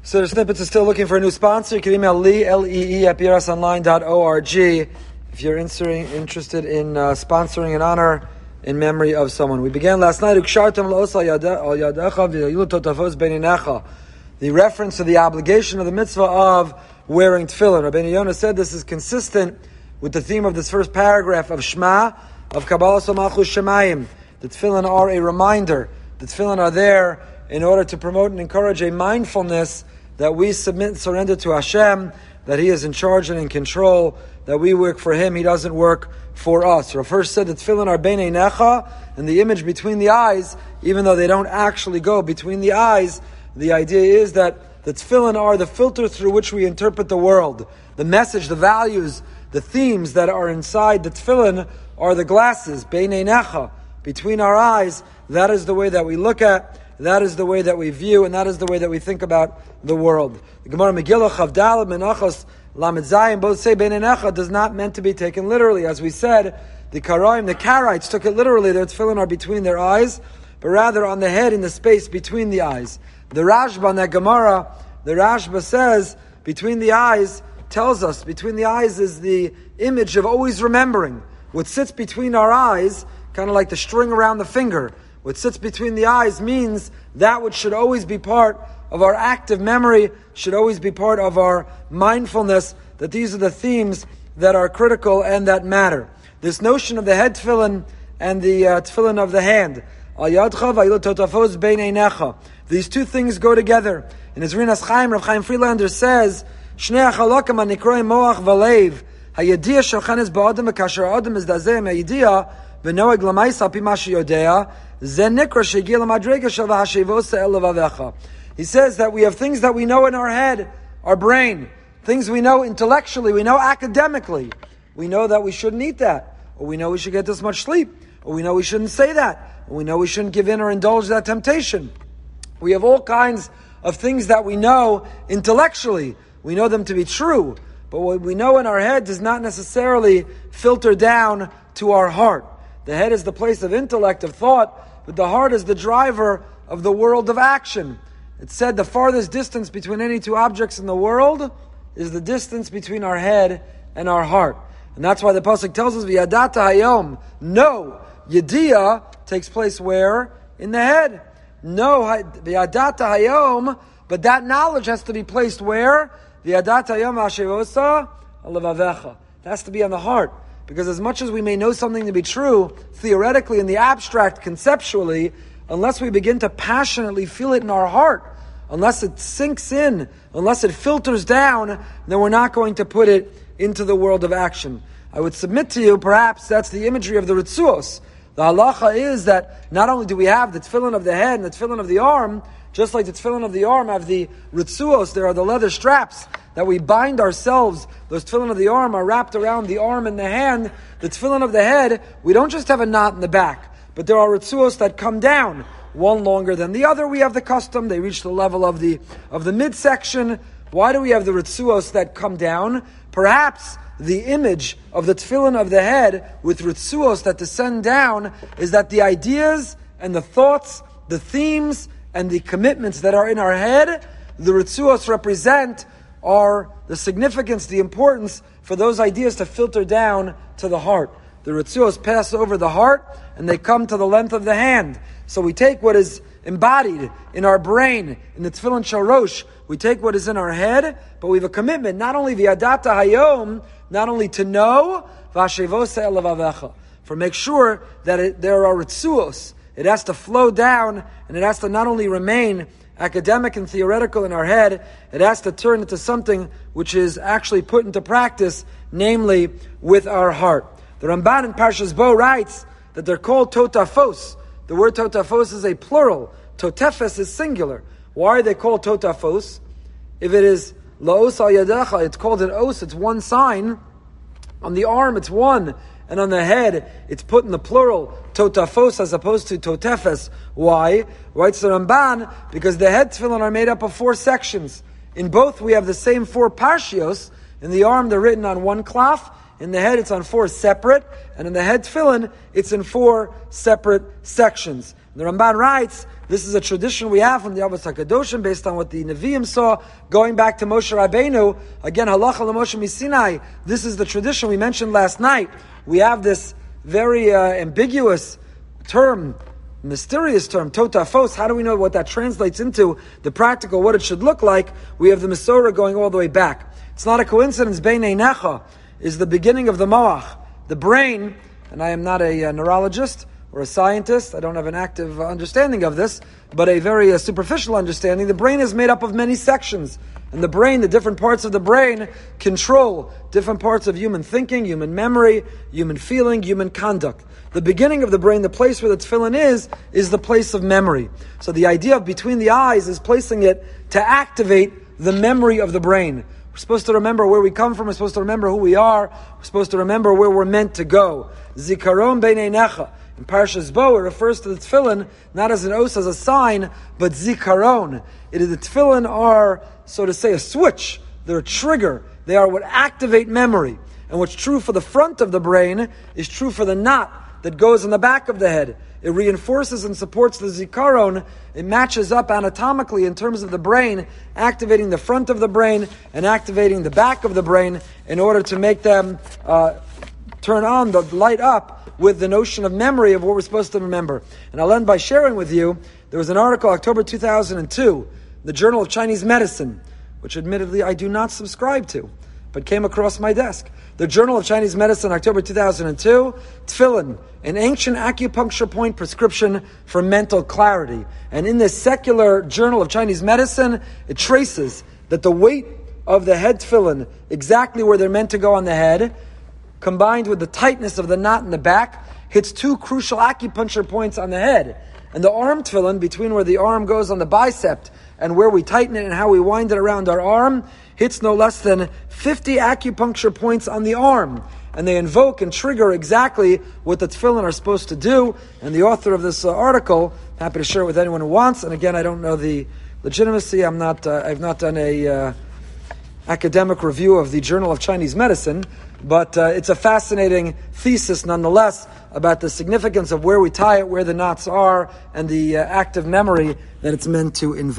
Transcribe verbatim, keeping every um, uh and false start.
So the Snippets is still looking for a new sponsor. You can email Lee, L E E, at b r s online dot org if you're interested in uh, sponsoring an honor in memory of someone. We began last night, the reference to the obligation of the mitzvah of wearing tefillin. Rabbeinu Yonah said this is consistent with the theme of this first paragraph of Shema, of Kabbalah Malchus Shemayim. The tefillin are a reminder. The tefillin are there in order to promote and encourage a mindfulness that we submit and surrender to Hashem, that He is in charge and in control, that we work for Him, He doesn't work for us. Rav Hirsch said that tefillin are beinei necha, and the image between the eyes, even though they don't actually go between the eyes, the idea is that the tefillin are the filter through which we interpret the world. The message, the values, the themes that are inside the tefillin are the glasses, beinei necha, between our eyes. That is the way that we look at, that is the way that we view, and that is the way that we think about the world. The Gemara Megillah Chavdal Menachos Lamed Zayin both say Beinei Necha does not meant to be taken literally. As we said, the Karaim, the Karaites took it literally. Their tefillin are between their eyes, but rather on the head in the space between the eyes. The Rashba in that Gemara, the Rashba says between the eyes tells us between the eyes is the image of always remembering. What sits between our eyes, kind of like the string around the finger. What sits between the eyes means that which should always be part of our active memory, should always be part of our mindfulness, that these are the themes that are critical and that matter. This notion of the head tefillin and the uh, tefillin of the hand. These two things go together. In his Rinas Chaim, Rav Chaim Friedlander says, Shnei hachalakam hanikroim moach v'leiv, hayediyah shalchanes ba'adam v'kasher adam is dazeh hayediyah v'noeg l'mayis al pi ma sheyodea. He says that we have things that we know in our head, our brain, things we know intellectually, we know academically. We know that we shouldn't eat that, or we know we should get this much sleep, or we know we shouldn't say that, or we know we shouldn't give in or indulge that temptation. We have all kinds of things that we know intellectually. We know them to be true, but what we know in our head does not necessarily filter down to our heart. The head is the place of intellect, of thought, but the heart is the driver of the world of action. It said the farthest distance between any two objects in the world is the distance between our head and our heart. And that's why the Pasuk tells us, V'yadata hayom. No, Yediyah takes place where? In the head. No, V'yadata hayom, but that knowledge has to be placed where? V'yadata hayom ha'shevosa alavavecha. It has to be on the heart. Because as much as we may know something to be true, theoretically, in the abstract, conceptually, unless we begin to passionately feel it in our heart, unless it sinks in, unless it filters down, then we're not going to put it into the world of action. I would submit to you, perhaps that's the imagery of the Ritzuos. The halacha is that not only do we have the tefillin of the head and the tefillin of the arm, just like the tefillin of the arm have the Ritzuos, there are the leather straps that we bind ourselves. Those tefillin of the arm are wrapped around the arm and the hand. The tefillin of the head, we don't just have a knot in the back, but there are Ritzuos that come down, one longer than the other. We have the custom, they reach the level of the of the midsection. Why do we have the Ritzuos that come down? Perhaps the image of the tefillin of the head with Ritzuos that descend down is that the ideas and the thoughts, the themes, and the commitments that are in our head, the Ritzuos represent are the significance, the importance for those ideas to filter down to the heart. The Ritzuos pass over the heart and they come to the length of the hand. So we take what is embodied in our brain, in the Tefillin Sharosh, we take what is in our head, but we have a commitment, not only v'yadata hayom, not only to know, v'ashevosa elavavecha, for make sure that it, there are Ritzuos. It has to flow down, and it has to not only remain academic and theoretical in our head, it has to turn into something which is actually put into practice, namely with our heart. The Ramban in Parshas Bo writes that they're called totafos. The word totafos is a plural. Totefes is singular. Why are they called totafos? If it is laos al yadecha, it's called an os, it's one sign. On the arm, it's one. And on the head, it's put in the plural, totafos, as opposed to totefes. Why? Writes the Ramban, because the head tefillin are made up of four sections. In both, we have the same four parshios. In the arm, they're written on one cloth. In the head, it's on four separate. And in the head tefillin, it's in four separate sections. The Ramban writes, this is a tradition we have from the Avos HaKadoshim based on what the Nevi'im saw, going back to Moshe Rabbeinu. Again, halacha l'Moshe Misinai. This is the tradition we mentioned last night. We have this very uh, ambiguous term, mysterious term, totafos. How do we know what that translates into, the practical, what it should look like? We have the Masorah going all the way back. It's not a coincidence. Beinei Necha is the beginning of the Moach, the brain, and I am not a, a neurologist or a scientist. I don't have an active understanding of this, but a very uh, superficial understanding. The brain is made up of many sections. And the brain, the different parts of the brain, control different parts of human thinking, human memory, human feeling, human conduct. The beginning of the brain, the place where the tefillin is, is the place of memory. So the idea of between the eyes is placing it to activate the memory of the brain. We're supposed to remember where we come from. We're supposed to remember who we are. We're supposed to remember where we're meant to go. Zikaron beinei necha. In Parshas Bo, it refers to the tefillin not as an os, as a sign, but zikaron. It is the tefillin are, so to say, a switch. They're a trigger. They are what activate memory. And what's true for the front of the brain is true for the knot that goes in the back of the head. It reinforces and supports the zikaron. It matches up anatomically in terms of the brain, activating the front of the brain and activating the back of the brain in order to make them uh, turn on, the light up with the notion of memory of what we're supposed to remember. And I'll end by sharing with you, there was an article, October two thousand two, the Journal of Chinese Medicine, which admittedly I do not subscribe to, but came across my desk. The Journal of Chinese Medicine, October two thousand two, Tefillin, an ancient acupuncture point prescription for mental clarity. And in this secular Journal of Chinese Medicine, it traces that the weight of the head tefillin, exactly where they're meant to go on the head, combined with the tightness of the knot in the back, hits two crucial acupuncture points on the head. And the arm tefillin, between where the arm goes on the bicep and where we tighten it and how we wind it around our arm, hits no less than fifty acupuncture points on the arm. And they invoke and trigger exactly what the tefillin are supposed to do. And the author of this uh, article, happy to share it with anyone who wants. And again, I don't know the legitimacy. I'm not, uh, I've not done a uh, academic review of the Journal of Chinese Medicine, but uh, it's a fascinating thesis nonetheless about the significance of where we tie it, where the knots are, and the uh, active memory that it's meant to invoke.